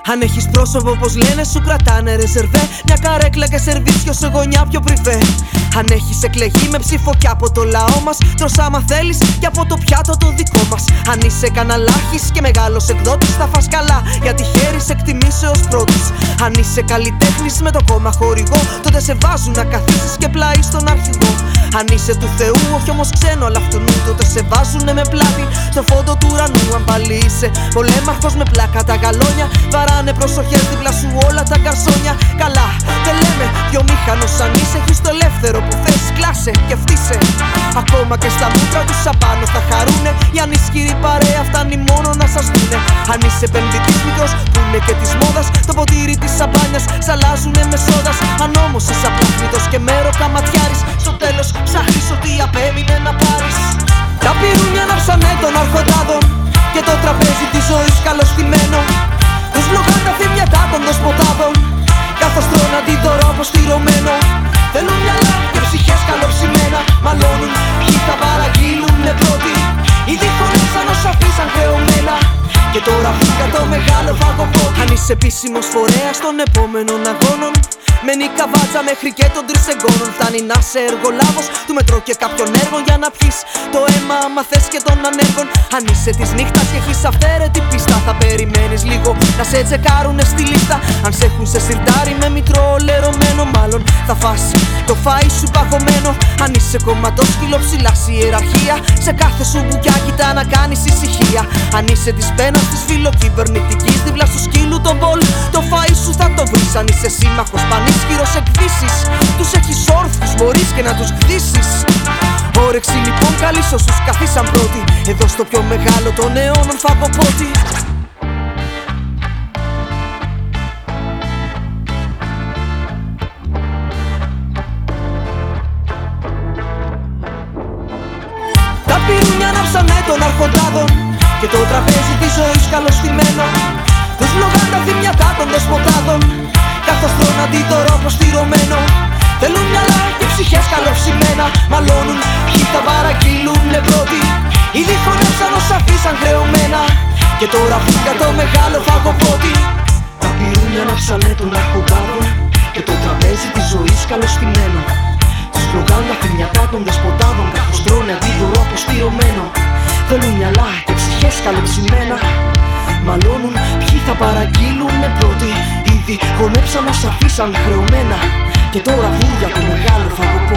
Αν έχεις πρόσωπο πως λένε σου κρατάνε ρεζερβέ, μια καρέκλα και σερβίσιο σε γωνιά πιο πριβέ. Αν έχεις εκλεγεί με ψήφο κι από το λαό μας, τρως άμα θέλεις κι από το πιάτο το δικό μας. Αν είσαι καναλάρχης και μεγάλος εκδότης θα φας καλά, γιατί χαίρεις εκτιμήσεως πρώτης. Αν είσαι καλλιτέχνης με το κόμμα χορηγό, τότε σε βάζουν να καθίσεις και πλάι στον αρχηγό. Αν είσαι του Θεού, όχι όμως ξένο αλλά αυτού νου, τότε σε βάζουνε με πλάτη στο φόντο του ουρανού. Αν πάλι είσαι πολέμαρχος με πλάκα τα γαλόνια, βαράνε προσοχές δίπλα σου όλα τα καρσόνια. Καλά, δεν λέμε βιομήχανος αν είσαι, έχεις το ελεύθερο που θες, κλάσε και φτύσε. Ακόμα και στα μούτρα τους απάνω θα χαρούνε, η ανισχυρή παρέα φτάνει μόνο να σας δούνε. Αν είσαι επενδυτής μικρός που είναι και της μόδας, το ποτήρι της σαμπάνιας σ' αλλάζουνε με σόδας. Αν όμως είσαι απλάθμητος και μέρο καματιάρης, στο τέλος ψάχνεις ό,τι απέμεινε να πάρεις. Τα πυρούνια ανάψανε των αρχοντάδων και το τραπέζι της ζωής καλωστημένο. Τους βλογάν τα θυμιατά των δοσποτάδων, καθώς τρώνε αντίδωρο αποστηρωμένο. Θέλουν μυαλά και ψυχές καλοψημένα, μαλώνουν ποιοι θα παραγγείλουνε πρώτοι. Ήδη χωνέψαν όσα αφήσαν χρεωμένα και τώρα βγήκα το μεγάλο φαγοπότη. Αν είσαι επίσημος φορέας των επόμενων αγώνων, μένει καβάτσα μέχρι και των τρισεγγώνων. Φτάνει να είσαι εργολάβος του μετρό και κάποιων έργων για να πιείς το αίμα άμα θες και των ανέργων. Αν είσαι της νύχτας και έχεις αυθαίρετη πίστα, θα περιμένεις λίγο να σε τσεκάρουνε στη λίστα. Αν σε έχουν σε σιρτάρι με μητρό λερωμένο, μάλλον θα φας το φάι σου παγωμένο. Αν είσαι κομματόσκυλο ψηλά στη ιεραρχία, σε κάθε σου μπουκιά κοιτά να κάνεις ησυχία. Αν είσαι της πένας της φιλοκυβερνητικής, δίπλα στο σκύλου τον μπολ, το φάι σου θα το βρεις. Αν είσαι σύμμαχος πανίσχυρος εκδύσεις, τους έχεις όρθους, μπορείς και να τους γδύσεις. Όρεξη λοιπόν καλή σ' όσους καθίσαν πρώτοι, εδώ στο πιο μεγάλο των αιώνων φαγοπότη. Τα πυρούνια ανάψανε των αρχοντάδων και το τραπέζι της ζωής καλωστημένο. Τους βλογάν τα θυμιατά των δεσποτάδων, καθώς τρώνε αντίδωρο αποστηρωμένο. Θέλουν μυαλά και ψυχές καλοψημένα, μαλώνουν ποιοι θα παραγγείλουνε πρώτοι. Ήδη χωνέψαν όσα αφήσαν χρεωμένα και τώρα βγήκα το μεγάλο φαγοπότη. Τα πυρούνια ανάψανε των αρχοντάδων και το τραπέζι της ζωής καλωστημένο. Τους βλογάν τα θυμιατά των δεσποτάδων, καθώς τρώνε αντίδωρο αποστηρωμένο. Θέλουν μυαλά και ψυχές καλοψημένα, μαλώνουν ποιοι θα παραγγείλουνε πρώτοι. Ήδη χωνέψαν όσα αφήσαν χρεωμένα και τώρα βγουν για το μεγάλο φαγοπότη.